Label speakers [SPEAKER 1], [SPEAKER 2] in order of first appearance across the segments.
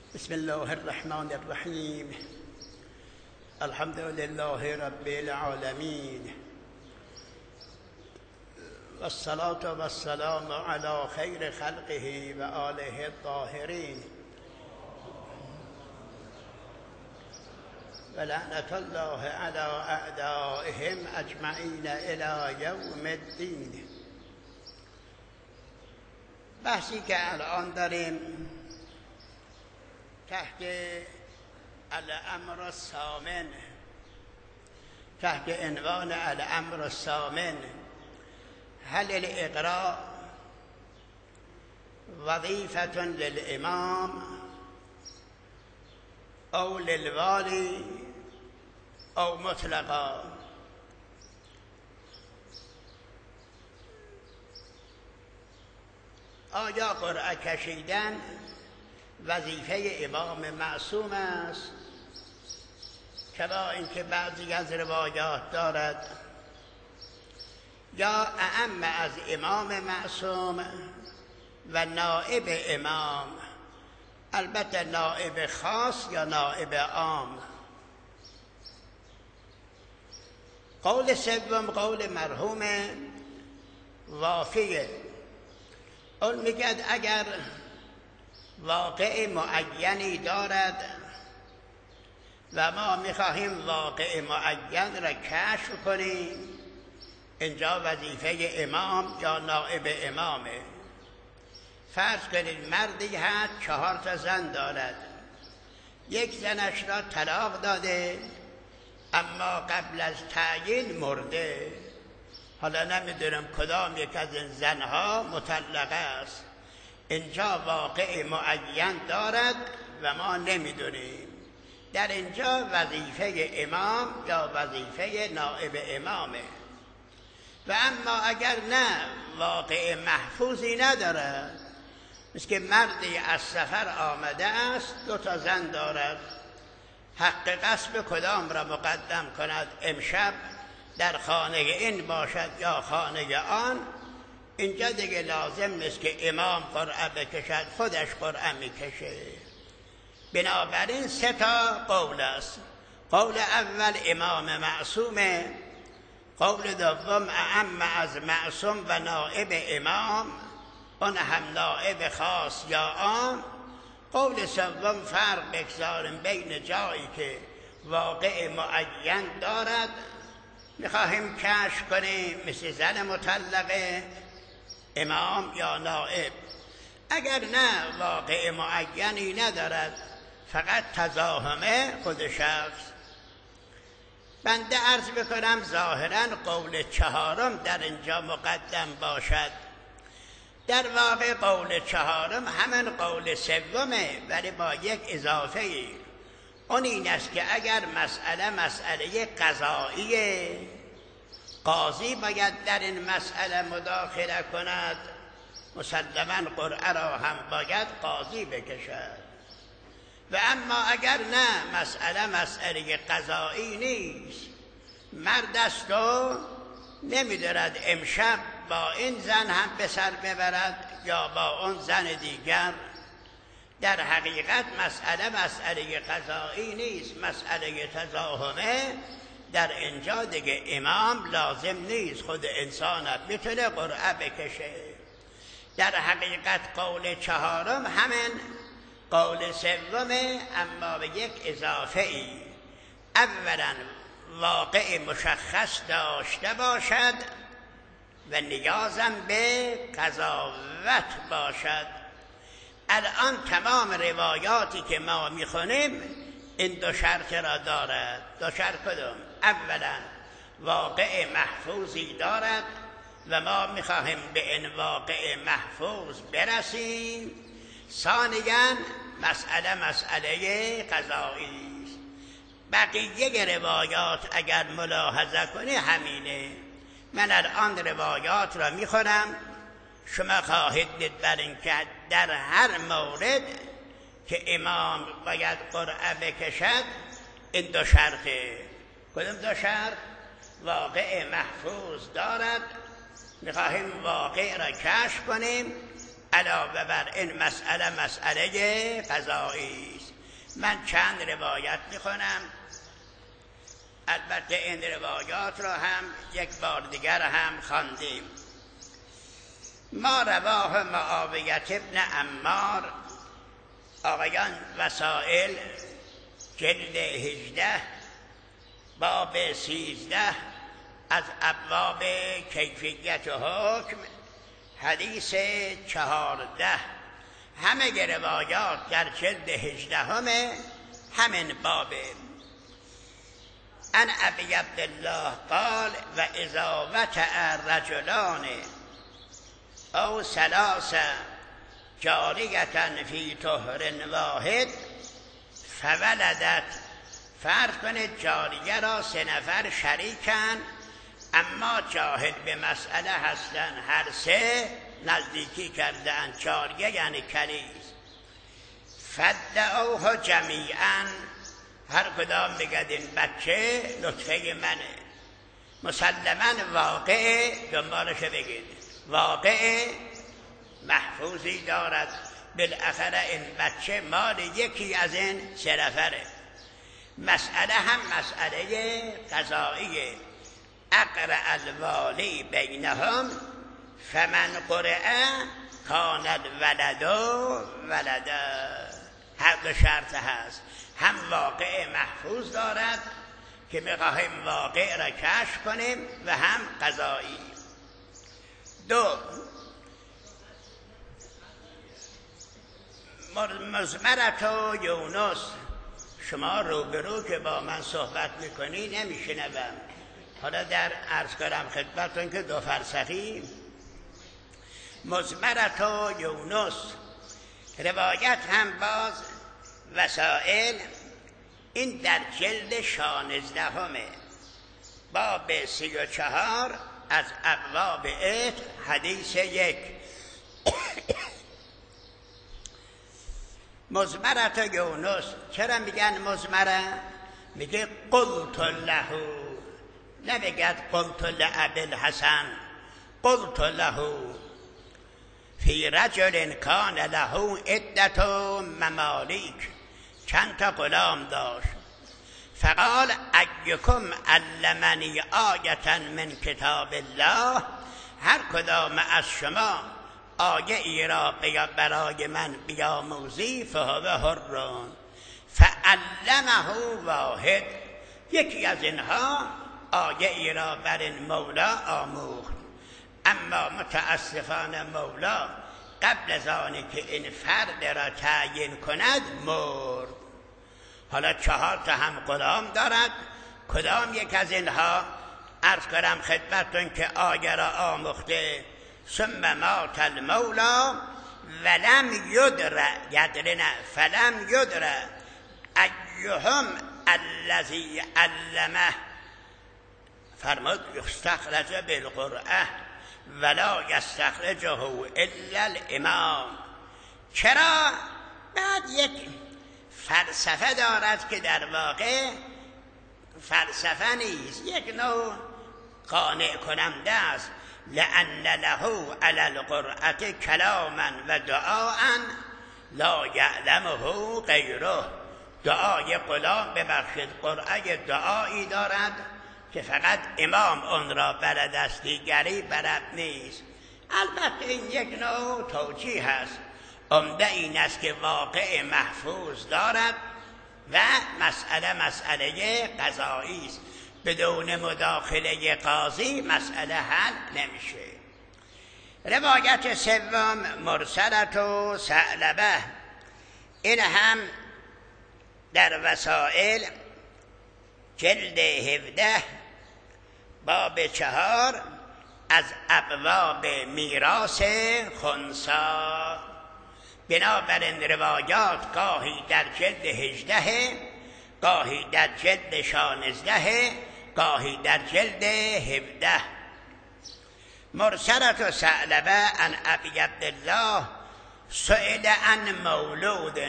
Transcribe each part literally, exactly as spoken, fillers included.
[SPEAKER 1] بسم الله الرحمن الرحیم. الحمد لله رب العالمین والصلاة والسلام على خیر خلقه و آله الطاهرین و لعنت الله على اعدائهم اجمعین الی یوم الدین. بحثی که الان داریم تحت الامر الثامن، تحت عنوان الامر الثامن، هل الاقراء وظیفة للامام او للوالی او مطلقا؟ آیا قرعه کشیدن وظیفه امام معصوم است که با اینکه بعضی از روایات دارد، یا اعم از امام معصوم و نائب امام، البته نائب خاص یا نائب عام؟ قول سوم قول مرحوم وافیه. اون میگد اگر واقع معینی دارد و ما میخواهیم واقع معین را کشف کنیم، اینجا وظیفه امام یا نائب امامه. فرض کنید مردی هست چهار تا زن دارد، یک زنش را طلاق داده اما قبل از تعیین مرده. حالا نمیدونم کدام یک از این زنها مطلقه است. اینجا واقع معین دارد و ما نمیدونیم. در اینجا وظیفه امام یا وظیفه نائب امامه. و اما اگر نه واقع محفوظی ندارد، مثل که مردی از سفر آمده است دو تا زن دارد، حق قصب کدام را مقدم کند؟ امشب در خانه این باشد یا خانه آن؟ اینجا دیگه لازم نیست که امام قرعه بکشد، خودش قرعه میکشه. بنابراین سه تا قول است. قول اول امام معصومه، قول دوم اعم از معصوم و نائب امام، اون هم نائب خاص یا عام. قول سوم فرق بگذاریم بین جایی که واقع معین دارد میخواهیم کشف کنیم، مثل زن مطلقه، امام یا نائب. اگر نه واقع معینی ندارد، فقط تزاحمه خود شخص. بنده عرض بکنم ظاهرا قول چهارم در اینجا مقدم باشد. در واقع قول چهارم همین قول سومه، ولی با یک اضافه ای. اون این است که اگر مسئله مسئله قضاییه، قاضی باید در این مسئله مداخله کند، مسلماً قرعه را هم باید قاضی بکشد. و اما اگر نه مسئله مسئله قضایی نیست، مرد است و نمیدارد امشب با این زن هم به سر ببرد یا با اون زن دیگر، در حقیقت مسئله مسئله قضایی نیست، مسئله تزاحمه. در اینجا دیگه امام لازم نیست، خود انسانت میتونه قرعه بکشه. در حقیقت قول چهارم همین قول سومه، اما به یک اضافه ای. اولا واقع مشخص داشته باشد و نیازم به قضاوت باشد. الان تمام روایاتی که ما میخونیم این دو شرط را دارد. دو شرط کدوم؟ اولا واقع محفوظی دارد و ما میخواهیم به این واقع محفوظ برسیم. ثانیاً مسئله مسئله قضایی است. بقیه روایات اگر ملاحظه کنی همینه. من الان روایات را میخونم، شما خواهید دید بر این که در هر مورد که امام باید قرعه بکشد این دو شرطه. کدوم دو شرط؟ واقع محفوظ دارد، میخواهیم واقع را کشف کنیم، علاوه بر این مسئله مسئله قضایی است. من چند روایت میخونم، البته این روایات را هم یک بار دیگر هم خواندیم. ما رواه معاویه ابن عمار، آقایان وسائل، جلد هجده باب سیزده، از ابواب کیفیت حکم، حدیث چهارده. همه روایات در جلد هجده همه همین بابه. ان ابی عبدالله قال و اذا وطأ رجلان او ثلاث جاریة فی طهر واحد فولدت، فرض کنید جاریه را سه نفر شریکن اما جاهل به مسئله هستن، هر سه نزدیکی کردن، جاریه یعنی کنیز. فدعوه جمیعا، هر کدام بگد این بچه نطفه منه. مسلما واقع دنبالش بگید، واقع محفوظی دارد، بالاخره این بچه مال یکی از این سه نفره. مسئله هم مسئله قضاییه. اقرأ الوالی بینهم فمن قرأ کان الولد ولدا. هر دو شرط هست، هم واقع محفوظ دارد که میخواهیم واقع را کشف کنیم و هم قضایی. دو، مزمرت و یونس، شما روبرو که با من صحبت میکنی نمیشنوم، حالا در عرض کنم خدمتتون که دو فرسخی. مزمرت و یونس روایت هم باز وسائل، این در جلد شانزدهمه باب سی و چهار از ابواب عتق، حدیث یک. مزمرت یونس، چرا میگن مزمره؟ میگه قلت له، نمیگد قلت لابی الحسن، قلت له فی رجل کان له عدت ممالیک، چند تا غلام داشت. فقال ایکم علمنی آیة من کتاب الله، هر کدام از شما آیه ای را برای من بیاموزی فهو حر. فعلمه واحد، یکی از اینها آیه ای را بر این مولا آموخت، اما متاسفانه مولا قبل از آنی که این فرد را تعیین کند مرد. حالا چهار تا هم غلام دارد، کدام یک از اینها عرض کنم خدمتتون که آیه را آموخته؟ ثم مات المولا ولم یدر یدرنا فلم یدر ایهم الذی علمه، فرمود یستخرج بالقرآن ولا یستخرجه الا الامام. چرا؟ بعد یک فلسفه دارد که در واقع فلسفه نیست، یک نوع قانع کننده است. لأن له علی القرآن کلاما و دعاء لا یعلمه غیره. دعای غلام ببخشید قرآن دعایی دارد که فقط امام اون را بلد است، دیگری بلد نیست. البته این یک نوع توجیه هست، عمده این است که واقع محفوظ دارد و مسئله مسئله قضایی است، بدون مداخله قاضی مسئله حل نمیشه. روایت سوم مرسلت و ثعلبه، این هم در وسائل جلد هفده باب چهار از ابواب میراث خنثی. بنابراین روایات گاهی در جلد هجده، گاهی در جلد شانزده، گاهی در جلد هفده. مرسلت و ثعلبه عن ابی عبدالله سئل عن مولود،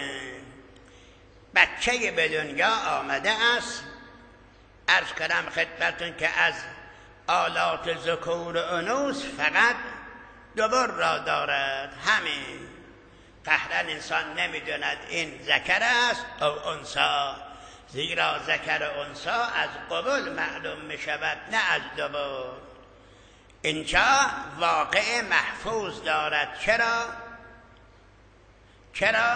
[SPEAKER 1] بچه به دنیا آمده است. عرض کنم خدمتون که از آلات ذکور و انوث فقط دبر را دارد. همین قهرا انسان نمیدوند این ذکر است او انثی، زیرا ذکر و انثی از قبل معلوم می شود نه از دبر. اینجا واقع محفوظ دارد. چرا؟ چرا؟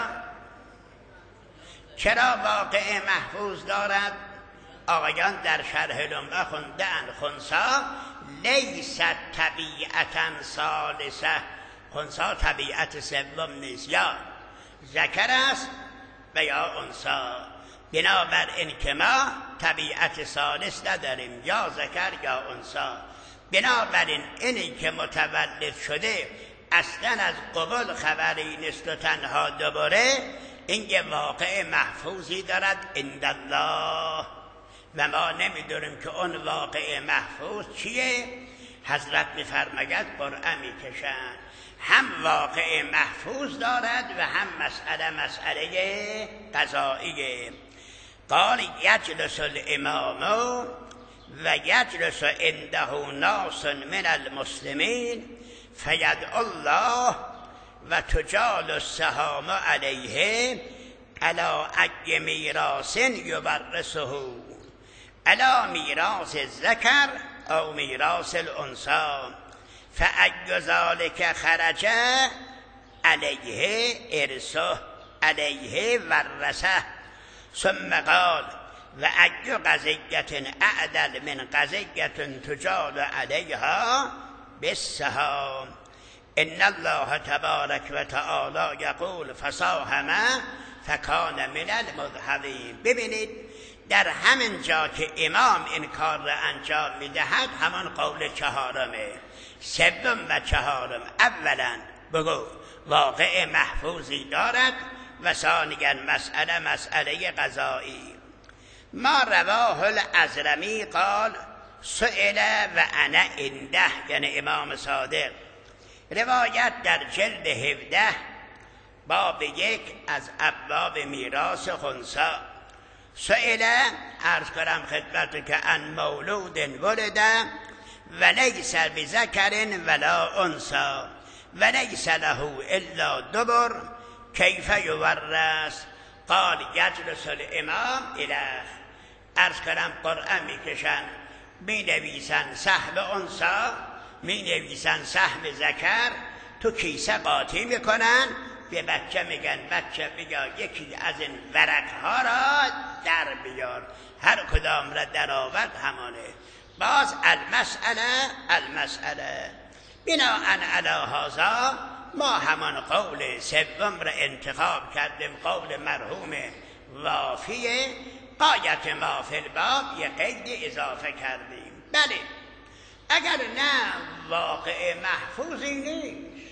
[SPEAKER 1] چرا واقع محفوظ دارد؟ آقایان در شرح لمعه خوندن خنثی لیست طبیعتا ثالثه، خنثی طبیعت سوم نیست، یا ذکر است و یا انثی. بنابراین که ما طبیعت ثالث نداریم، یا ذکر یا انثی. بنابراین اینی که متولد شده اصلا از قبل خبری نیست و تنها دوباره، این یه واقع محفوظی دارد عند الله و ما نمیدونیم که اون واقع محفوظ چیه. حضرت میفرماید قرآن میکشن هم واقع محفوظ دارد و هم مسئله مسئله قضائیه. قال یجلس الامام و یجلس عنده ناس من المسلمین فیدعو الله و تجال السهام علیه علی ای میراث یورثه، علی میراث الذکر او میراث الانثی، فای ذلک خرج علیه ارثه علیه ورثه. ثم قال و ای قضیة اعدل من قضیة تجال علیها بالسهام. ان الله تبارک و تعالی یقول فساهم فکان من المذهبین. ببینید در همین جا که امام این کار را انجام میدهد همان قول چهارمه، سوم و چهارم. اولا بگو واقع محفوظی دارد و ثانیا مسئله مسئله قضایی. ما رواه الازرمی قال سئل و انا عنده، یعنی امام صادق، روایت در جلد هفده باب یک از ابواب میراث خنثی. سئل عرض کنم خدمت که ان مولود ولد و لیس بذکر ولا انثی و لیس له الا دبر کیف یورث. قال یجلس الامام الیه. عرض کنم قرآن میکشن می نویسن سهم انثی، می نویسن سهم ذکر، تو کیسه قاطی میکنن، به بچه میگن بچه بیا یکی از این ورقها را در بیار، هر کدام را در آورد همانه. باز المسئله المسئله بناء علی هذا ما همان قول سوم را انتخاب کردیم، قول مرحوم وافیه. قایت ما فی الباب یه قید اضافه کردیم. بله اگر نه واقع محفوظی نیست،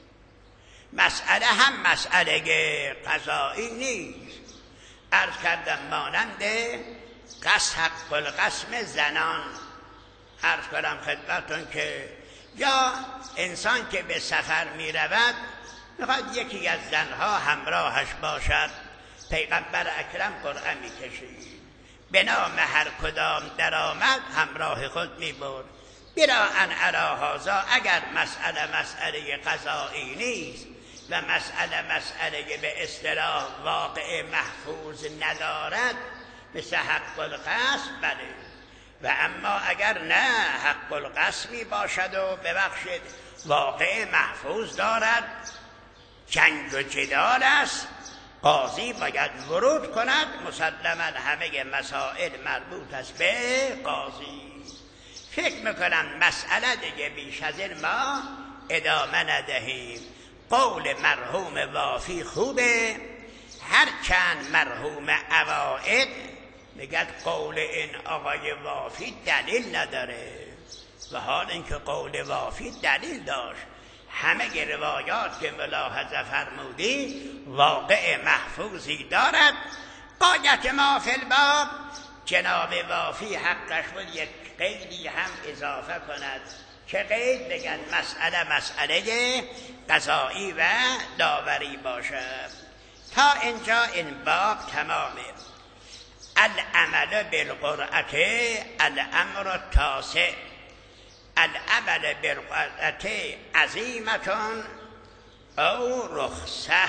[SPEAKER 1] مسئله هم مسئله قضایی نیست. عرض کردم مانند قص حق القسم زنان. عرض کنم خدمتون که یا انسان که به سفر می رود میخواد یکی از زنها همراهش باشد، پیغمبر اکرم قرآن می کشید به نام هر کدام در آمد همراه خود می برد. بناء علی هذا اگر مسئله مسئله قضایی نیست و مسئله مسئله به اصطلاح واقع محفوظ ندارد مثل حق القسم، بله. و اما اگر نه حق القسمی باشد و ببخشید واقع محفوظ دارد، جنگ و جدال است، قاضی باید ورود کند. مسلما همه مسائل مربوط است به قاضی. فکر میکنم مسئله دیگه بیش از این ما ادامه ندهیم. قول مرحوم وافی خوبه، هرچند مرحوم عواید میگد قول این آقای وافی دلیل نداره، و حال اینکه قول وافی دلیل داشت. همه روایات که ملاحظه فرمودی واقع محفوظی دارد. قایت ما فی الباب جناب وافی حقش بود یک قیدی هم اضافه کند. که قید بگن مسئله مسئله قضایی و داوری باشد. تا اینجا این باب تمامه. العمل بالقرعه الامر التاسع. العمل بالقرعه عزیمتون او رخصه.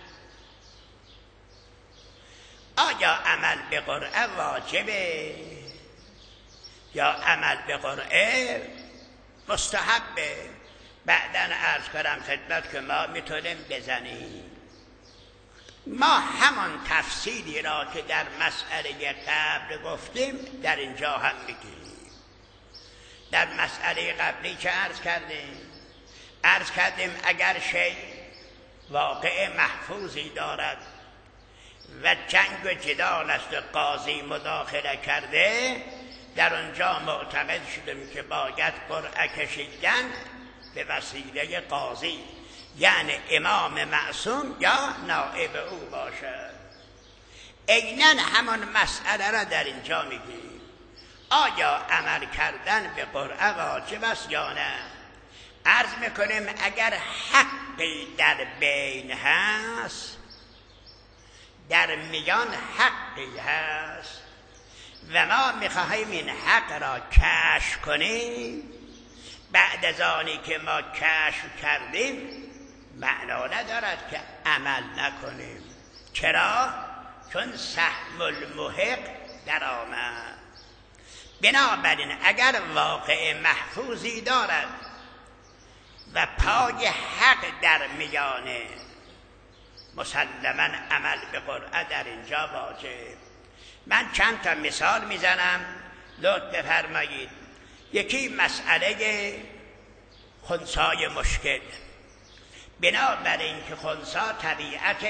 [SPEAKER 1] آیا عمل به قرعه واجبه یا عمل به قرعه مستحبه؟ بعداً عرض کنم خدمت که ما میتونیم بزنیم. ما همان تفصیلی را که در مسئله قبل گفتیم در اینجا هم میگیم. در مسئله قبلی که عرض کردیم عرض کردیم اگر شیء واقع محفوظی دارد و جنگ و جدال است و قاضی مداخله کرده، در آنجا معتقد شدیم که باید قرعه کشیدن به وسیله قاضی، یعنی امام معصوم یا نائب او باشد. عیناً همان مسئله را در اینجا میگیم. آیا عمل کردن به قرعه واجب است یا نه؟ عرض میکنیم اگر حقی در بین هست، در میان حقی هست و ما میخواهیم این حق را کشف کنیم، بعد از آنی که ما کشف کردیم معنا ندارد که عمل نکنیم. چرا؟ چون سهم المحق در آمد. بنابراین اگر واقع محفوظی دارد و پای حق در میانه، مسلماً عمل به قرعه در اینجا واجب. من چند تا مثال میزنم لطف بفرمایید. یکی مسئله خنثای مشکل. بنابراین که خنثا طبیعت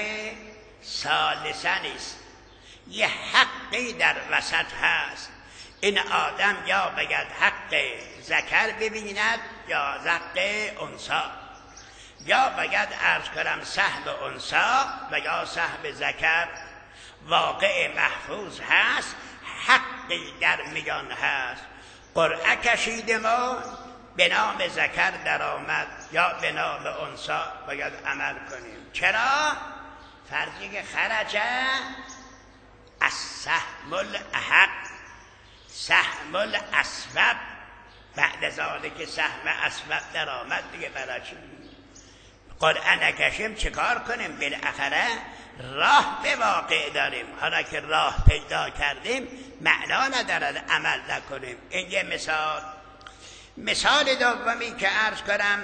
[SPEAKER 1] ثالثه نیست، یه حقی در وسط هست. این آدم یا باید حق ذکر ببیند یا حق انثی، یا باید عرض کنم سهم انثی و یا سهم ذکر. واقع محفوظ هست، حقی در میان هست. قرعه کشید ما به نام ذکر در آمد یا به نام انثی، باید عمل کنیم. چرا؟ فرضی که خرجه از سهم الاحق، سهم الاسبب، بعد از آنه که سهم اسبب در آمد دیگه برای چی قرعه نکشیم چیکار کنیم؟ بالاخره راه به واقع داریم. حالا که راه پیدا کردیم معنا ندارد عمل نکنیم. این یه مثال. مثال دومی که عرض کنم،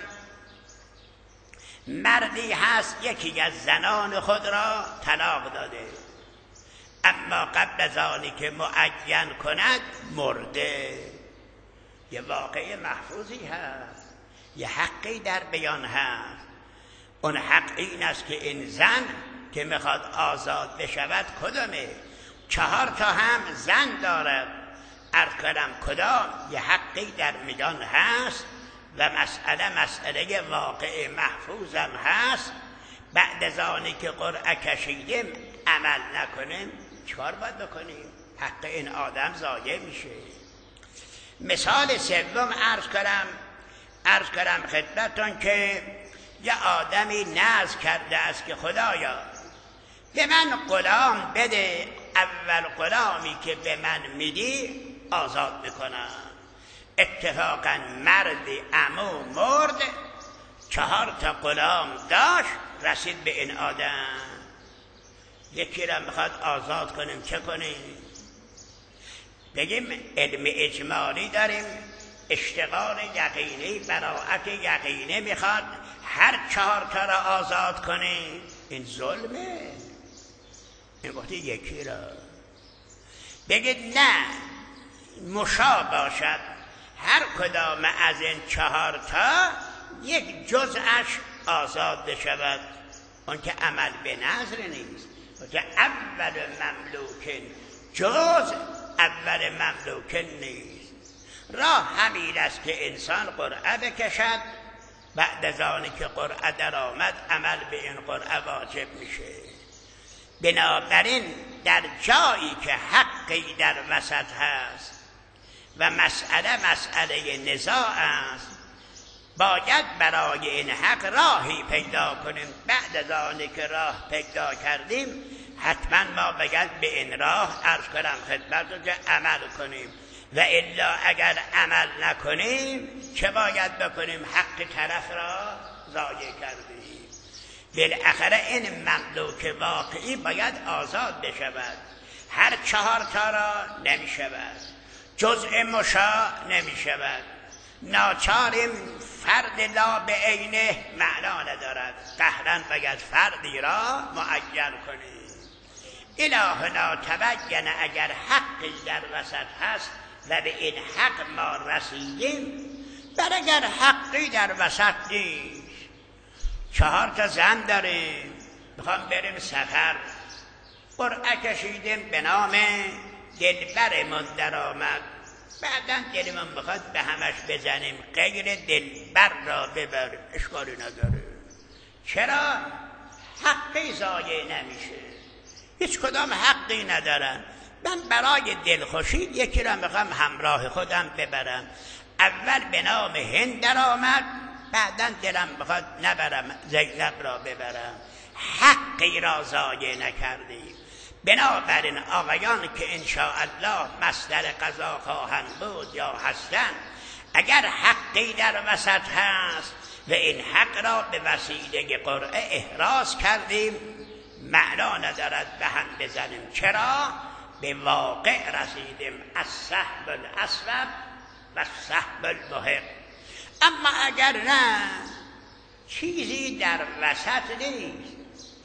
[SPEAKER 1] مردی هست یکی از زنان خود را طلاق داده، اما قبل از آنی که معین کند مرده. یه واقع محفوظی هست، یه حقی در بیان هست. اون حق این است که این زن که میخواد آزاد بشود کدامه؟ چهار تا هم زن دارد. عرض کردم کدام؟ یه حقی در میان هست و مسئله مسئله واقع محفوظم هست. بعد از آنی که قرعه کشیدیم عمل نکنیم چکار باید بکنیم؟ حق این آدم ضایع میشه. مثال سوم عرض کردم عرض کردم خدمتتون که یه آدمی نذر کرده است که خدایا به من غلام بده، اول غلامی که به من میدی آزاد میکنم. اتفاقا مردی عمو مرد، چهار تا غلام داشت، رسید به این آدم، یکی را میخواد آزاد کنیم، چه کنیم؟ بگیم علم اجمالی داریم، اشتغال یقینی، براءت یقینی میخواد، هر چهار تا را آزاد کنیم. این ظلمه. این گفتی یکی را. بگید نه، مشا باشد، هر کدام از این چهار تا یک جزءش آزاد بشود. اون که عمل به نظر نیست، اون که اول مملوکن جز اول مملوکن نیست. راه همین است که انسان قرعه بکشد، بعد از آنی که قرعه در آمد عمل به این قرعه واجب میشه. بنابراین در جایی که حقی در وسط هست و مسئله مسئله نزاع است، باید برای این حق راهی پیدا کنیم. بعد از آنی که راه پیدا کردیم حتما ما باید به این راه عرض کنم خدمت رو که عمل کنیم. و الا اگر عمل نکنیم چه باید بکنیم؟ حق طرف را ضایع کردیم. بالاخره این مملوک واقعی باید آزاد بشود. هر چهار تا را نمی شود، جزء مشاع نمی شود. ناچاریم فرد لا به عینه معنا ندارد، قهرا باید فردی را معین کنیم. الهنا تبین اگر حقی در وسط هست و به این حق ما رسیدیم، بر اگر حقی در وسط نیست، چهار تا زن داریم میخوام بریم سفر، قرعه کشیدیم به نام دلبرمون در آمد، بعدا دلمون میخواد به همش بزنیم، غیر دلبر را ببریم، اشکالی نداره. چرا؟ حقی ضایع نمیشه، هیچ کدام حقی ندارن. من برای دلخوشی یکی را میخوام همراه خودم ببرم، اول به نام هند در آمد، بعدا دلم میخواد نبرم زینب را ببرم، حقی را ضایع نکردیم. بنابراین آقایان که انشاءالله مصدر قضا خواهند بود یا هستند، اگر حقی در وسط هست و این حق را به وسیله قرعه احراز کردیم، معنا ندارد به هم بزنیم. چرا؟ به واقع رسیدیم، السحب الاسبب و السحب المحق. اما اگر نه، چیزی در وسط نیست،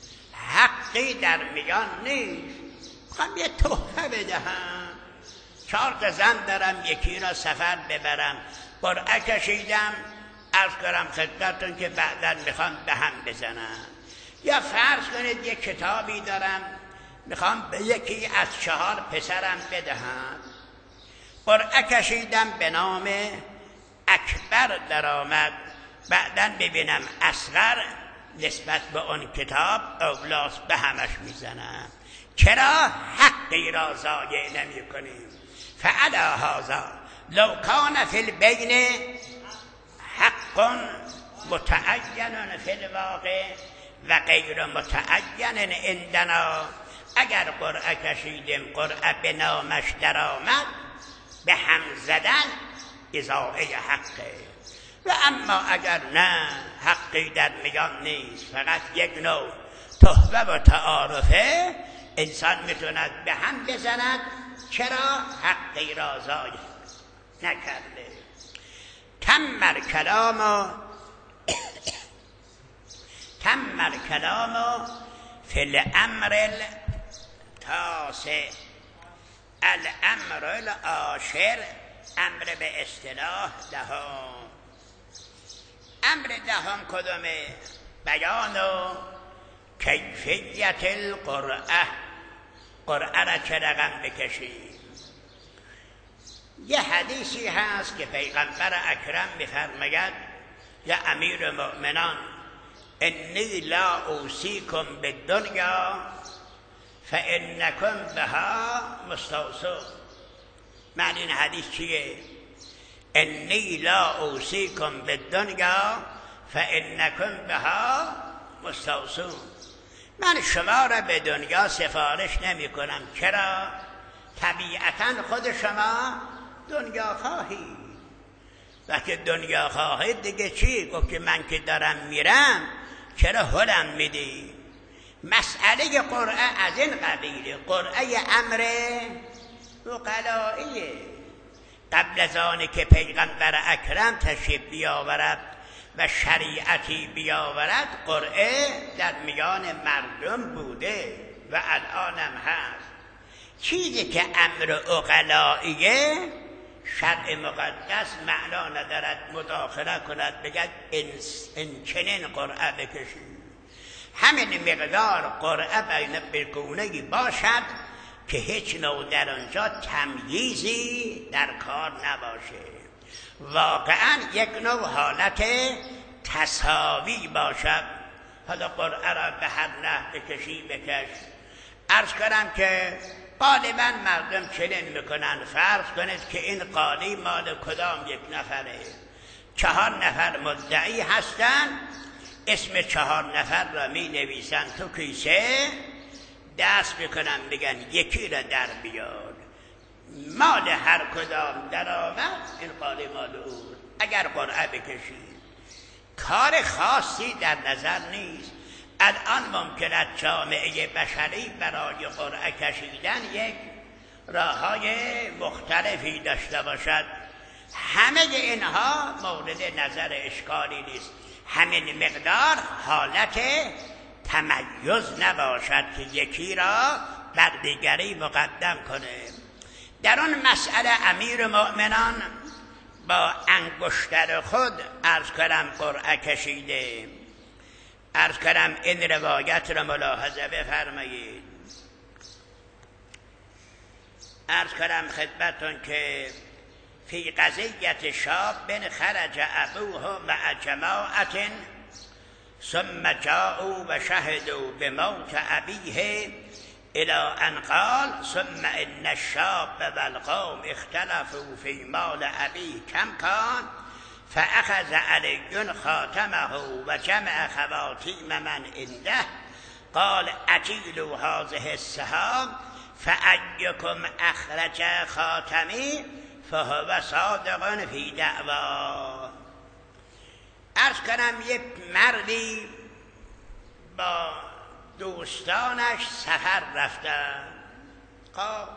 [SPEAKER 1] حقی در میان نیست، میخوام یه تحفه بدهم، چهار تا زن دارم، یکی را سفر ببرم، قرعه کشیدم، عرض کنم خدمتتون که بعدا میخوام به هم بزنم. یا فرض کنید یک کتابی دارم میخوام به یکی از چهار پسرم بدهم، قرعه کشیدم به نام اکبر در آمد، بعدا ببینم اصغر نسبت به اون کتاب اولاس، به همش میزنم. چرا؟ حقی را ضایع نمی کنیم. فعلا هذا لو کان فی البین حق متعین فی الواقع و غیر متعین عندنا، اگر قرعه کشیدیم قرعه به نامش در آمد، به هم زدن اضاعه حقه. و اما اگر نه، حقی در میان نیست، فقط یک نوع تحفه و تعارفه، انسان میتوند به هم بزند. چرا؟ حقی را ضایع نکرده. تم الکلام تم الکلام فی الامر التاسع، الامر العاشر، امر به اصطلاح دهم. امر دهم کدومه؟ بیان و کیفیت القرعه، قرعه را چه رقم بکشیم. یه حدیثی هست که پیغمبر اکرم می‌فرماید یا امیر مؤمنان انی لا اوصیکم بالدنیا فانکم بها مستوصون. معنی این حدیث چیه؟ انی لا اوصیکم بالدنیا فانکم بها مستوصون. من شما را به دنیا سفارش نمی کنم. چرا؟ طبیعتا خود شما دنیا خواهی. وقتی دنیا خواهید دیگه چی؟ گفت که من که دارم میرم چرا هلم میدی؟ مسئله قرعه از این قبیله، قرعه امر عقلائیه. قبل از آنه که پیغمبر اکرم تشریف بیاورد و شریعتی بیاورد، قرعه در میان مردم بوده و الانم هست. چیزی که امر عقلائیه، شرع مقدس معنا ندارد مداخله کند بگد این چنین قرعه بکشید. همین مقدار قرعه بین بگونه‌ای باشد که هیچ نوع در آنجا تمییزی در کار نباشه، واقعا یک نوع حالت تساوی باشد. حالا قرعه را به هر نحو بکشی بکش. عرض کنم که غالبا مردم چنین میکنن، فرض کنید که این قالی مال کدام یک نفره، چهار نفر مدعی هستن، اسم چهار نفر را می نویسن تو کیسه، دست میکنن بگن یکی را در بیار. مال هر کدام در آمد این قال مال او. اگر قرعه بکشید کار خاصی در نظر نیست. الان ممکن است جامعه بشری برای قرعه کشیدن یک راه‌های مختلفی داشته باشد. همه اینها مورد نظر اشکالی نیست. همین مقدار حالت تمیز نباشد که یکی را بر دیگری مقدم کنه. در آن مسئله امیر مؤمنان با انگشتر خود عرض کنم قرعه کشیده. عرض کنم این روایت را ملاحظه بفرمایید. عرض کنم خدمتون که فی قضیت شاب بن خرج ابوه مع جماعت ثم جاءوا و شهدوا بموت ابیه الى ان قال ثم ان الشاب والقوم اختلفوا في مال ابی کم کان فاخذ علی خاتمه و جمع خواتیم من عنده قال اجیلوا هذه السهام فأيكم اخرج خاتمی فهو صادق فی دعوا. عرض کنم یک مردی با دوستانش سفر رفتن، خب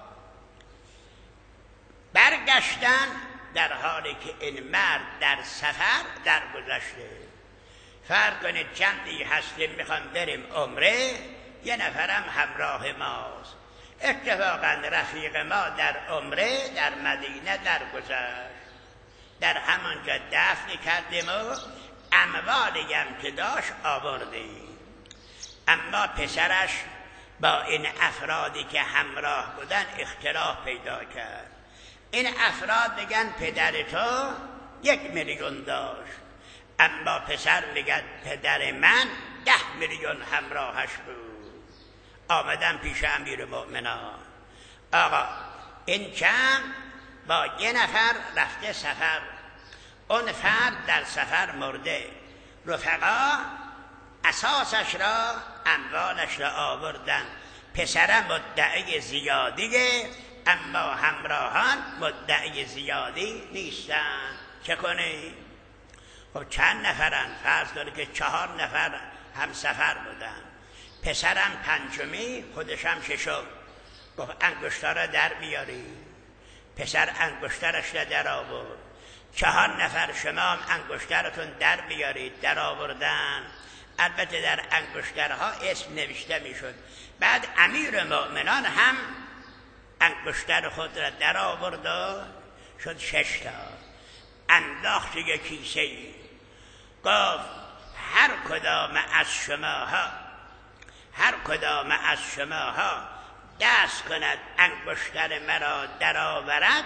[SPEAKER 1] برگشتن در حالی که این مرد در سفر در گذشته. فرض کنید چندی هستیم میخوام بریم عمره، یه نفرم همراه ماست. اتفاقا رفیق ما در عمره در مدینه درگذشت، در همانجا دفن کردیم و اموالی هم که داشت آوردیم. اما پسرش با این افرادی که همراه بودن اختلاف پیدا کرد. این افراد میگن پدر تو یک میلیون داشت، اما پسر میگن پدر من ده میلیون همراهش بود. آمدن پیش امیر مؤمنان، آقا این جمع با یه نفر رفته سفر، اون فرد در سفر مرده، رفقا اساسش را اموالش را آوردن، پسر مدعی زیادیه اما همراهان مدعی زیادی نیستن. چه کنی؟ خب چند نفرن؟ فرض کنی که چهار نفر هم سفر بودن، پسرم پنجمی خودشم ششم. گفت انگشتر را در بیاری. پسر انگشترش را در آورد. چهار نفر شما هم انگشترتون در بیارید. در آوردن. البته در انگشترها اسم نوشته میشد. بعد امیر مؤمنان هم انگشتر خود را در آورد و شد شش تا. انداخت یک کیسه ای. گفت هر کدام از شماها هر کدام از شماها دست کند انگشتر مرا در آورد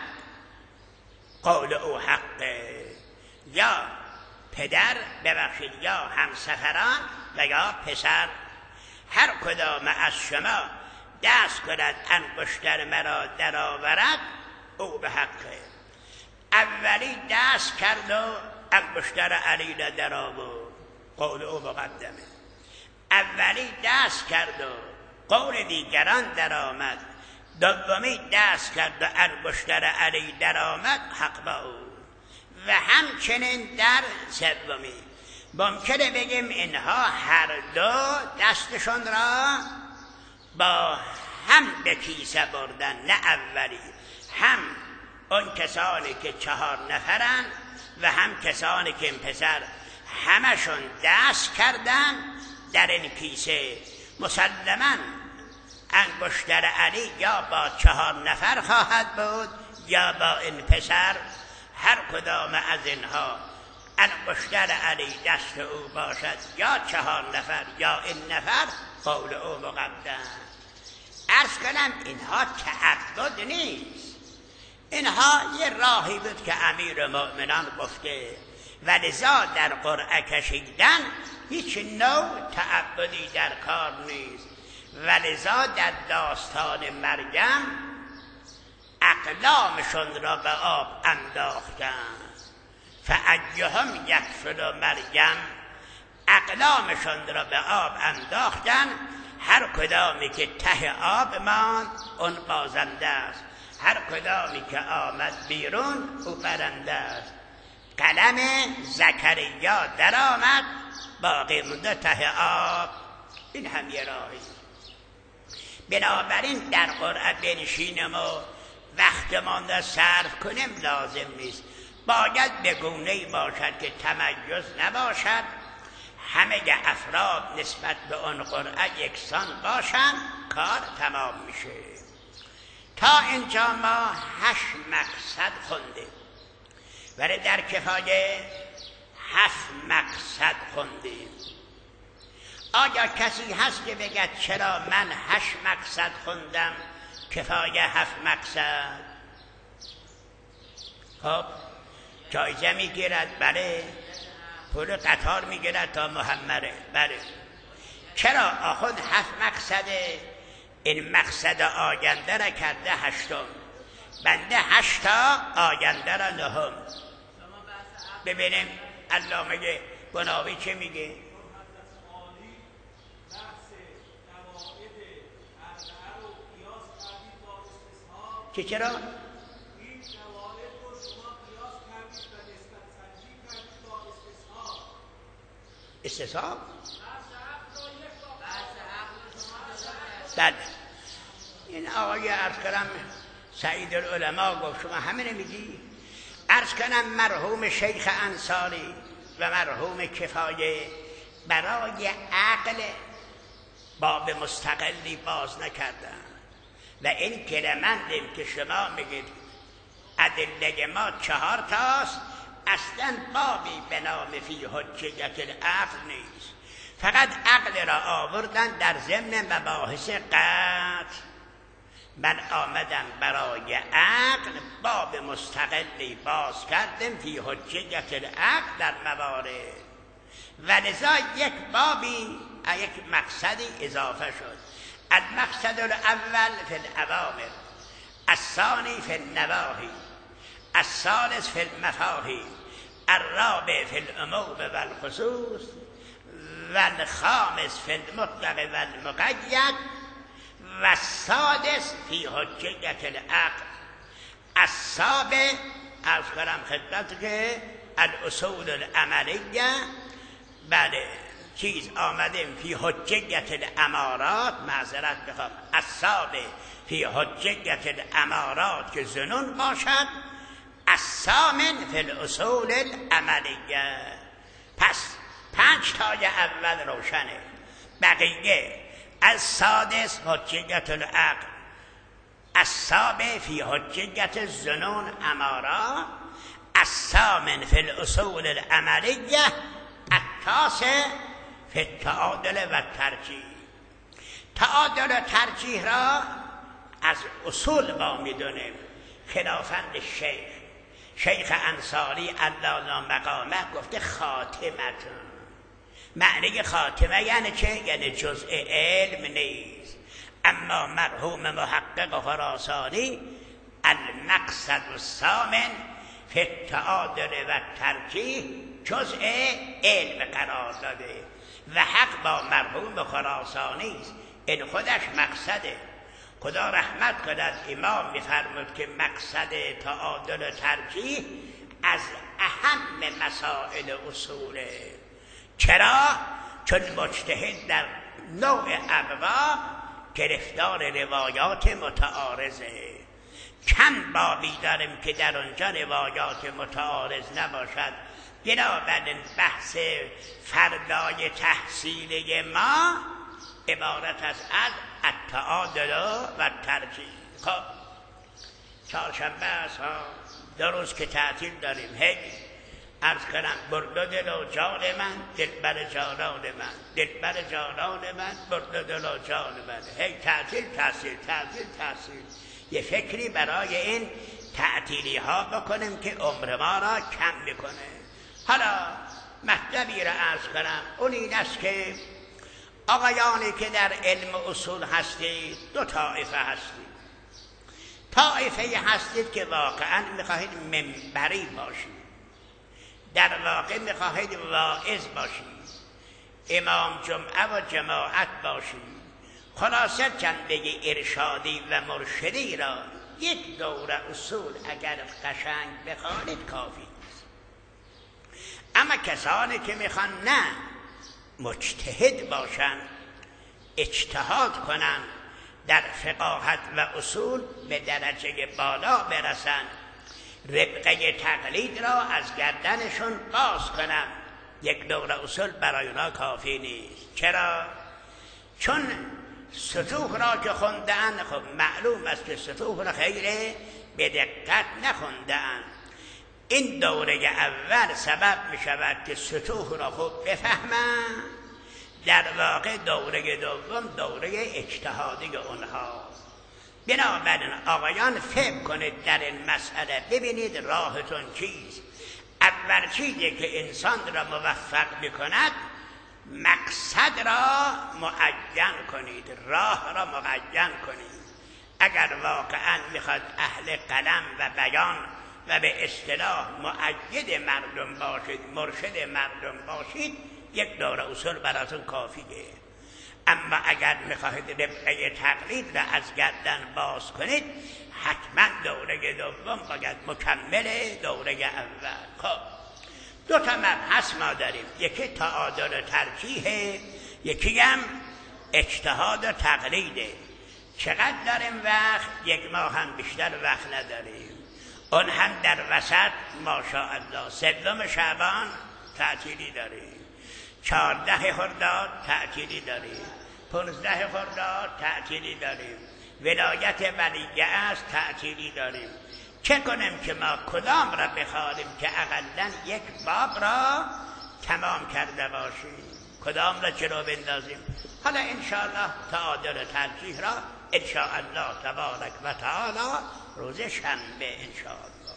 [SPEAKER 1] قول او حقه. یا پدر ببخشید یا همسفران و یا پسر، هر کدام از شما دست کند انگشتر مرا در آورد او به حقه. اولی دست کرد و انگشتر علی را در آورد، قول او مقدمه. اولی دست کرد و قول دیگران در آمد. دومی دست کرد و انگشتر علی در آمد، حق با او. و همچنین در سومی ممکنه بگیم اینها هر دو دستشون را با هم به کیسه بردن، نه اولی، هم اون کسانی که چهار نفرن و هم کسانی که این پسر همشون دست کردن در این کیسه. مسلماً انگشتر علی یا با چهار نفر خواهد بود یا با این پسر. هر کدام از اینها انگشتر علی دست او باشد یا چهار نفر یا این نفر، قول او مقدم. عرض کنم اینها تعبد نیست، اینها یه راهی بود که امیر مؤمنان گفته و لذا در قرعه کشیدن هیچ نوع تعبدی در کار نیست. و لذا در داستان مریم اقلامشون را به آب انداختن. فأیهم یکفل مریم، اقلامشون را به آب انداختن. هر کدامی که ته آب ماند اون بازنده است. هر کدامی که آمد بیرون او برنده است. قلم زکریا در آمد باقی مونده ته آب. این هم یه راهی. بنابراین در قرآن بنشینم و وقتمان را صرف کنیم لازم نیست. باید به گونه‌ای باشد که تمیز نباشد، همه افراد نسبت به اون قرآن یکسان باشند، کار تمام میشه. تا اینجا ما هشت مقصد خوندیم، ولی در کفایه هفت مقصد خوندیم. آیا کسی هست که بگه چرا من هشت مقصد خوندم کفایه هفت مقصد؟ خب جایزه میگیرد، بله. پول قطار میگیرد تا محمره، بله. چرا آخوند هفت مقصده؟ این مقصد آینده را کرده هشتم، بنده هشتا آینده را نهم. ببینیم علامه بناوی چه میگه؟ چه چرا؟ استصحاب؟ بله. این آقای عرض کنم سعید العلماء گفت شما همینه میگی؟ عرض کنم مرحوم شیخ انصاری و مرحوم کفایه برای عقل باب مستقلی باز نکردن و این کلمندیم که شما میگید ادله ما چهار تاست، اصلا بابی به نام فی حجیت العقل نیست، فقط عقل را آوردن در ضمن مباحث قطع. من آمدم برای عقل باب مستقلی باز کردم فی حجیت العقل در موارد، ولذا یک بابی یک مقصدی اضافه شد. المقصد الاول فی الاوامر، الثانی فی النواهی، الثالث فی المفاهیم، الرابع فی العموم والخصوص، والخامس فی المطلق والمقید، والسادس فی حجیت العقل. السابع از کنم خدمت که الاصول العملیه، بله چیز آمدیم فی حجیت الامارات، معذرت بخوام، السابع فی حجیت الامارات که زنون باشد، الثامن فی الاصول العملیه. پس پنج تای اول روشنه، بقیه السادس حجیت العقل، السابع فی حجیت زنون امارات، الثامن فی الاصول العملیه، التاسع فی التعادل و ترجیح. تعادل و ترجیح را از اصول ما میدونیم، خلافند شیخ شیخ انصاری علالا مقامه گفته خاتمتون. معنی خاتمه یعنی چه؟ یعنی جزء علم نیست. اما مرحوم محقق خراسانی المقصد الثامن فی التعادل و ترجیح جزء علم قرار داده و حق با مرحوم خراسانی است. این خودش مقصده. خدا رحمت کند امام میفرمود که مقصد تعادل و ترجیح از اهم مسائل اصوله. چرا؟ چون مجتهد در نوع ابواب گرفتار روایات متعارضه. کم بابی داریم که در آنجا روایات متعارض نباشد. بنابراین بحث فردای تحصیلی ما عبارت از التعادل و ترجیح. خب چهارشنبه است ها، دو روز که تعطیل داریم. هی عرض کنم برد دل و جان من، دل بر جانان من، دل بر جانان من، برد دل و جان من. هی تعطیل تحصیل تعطیل تحصیل. یه فکری برای این تعطیلی ها بکنیم که عمر ما را کم میکنه. حالا مطلبی را عرض کنم، اون این است که آقایانی که در علم اصول هستید دو طایفه هستید. طایفه هستید که واقعا میخواهید منبری باشید، در واقع میخواهید واعظ باشید، امام جمعه و جماعت باشید، خلاصه جنبه ارشادی و مرشدی را یک دوره اصول اگر قشنگ بخوانید کافی است. اما کسانی که میخوان نه مجتهد باشن، اجتهاد کنن، در فقاهت و اصول به درجه بالا برسن، ربقه تقلید را از گردنشون باز کنن، یک دوره اصول برای اونا کافی نیست. چرا؟ چون سطوح را که خوندن، خب معلوم است که سطوح را خیلی به دقت نخوندن. این دوره اول سبب می شود که سطوح را خوب بفهمن، در واقع دوره دوم دوره اجتهادی اونها. بنابراین آقایان فکر کنید در این مسئله، ببینید راهتون چیست. اول چیزی که انسان را موفق میکند مقصد را معین کنید، راه را معین کنید. اگر واقعا میخواد اهل قلم و بیان و به اصطلاح مؤید مردم باشید، مرشد مردم باشید، یک دوره اصول براتون کافیه. اما اگر میخواهید ربقه تقلید را از گردن باز کنید، حتما دوره دوم باید مکمل دوره اول. خب دو تا مبحث ما داریم، یکی تعادل و ترجیحه، یکی هم اجتهاد و تقلیده. چقدر داریم وقت؟ یک ماه هم بیشتر وقت نداریم. اون هم در وسط ماشاءالله سوم شعبان تعطیلی داریم، چهارده خرداد تعطیلی داریم، پانزده خرداد تعطیلی داریم، ولایت ولیعصر تعطیلی داریم. چه کنیم که ما کدام را بخوانیم که اقلا یک باب را تمام کرده باشیم، کدام را جلو بندازیم؟ حالا انشاءالله تعادل و ترجیح را انشاءالله تبارک و تعالی روز شنبه انشاءالله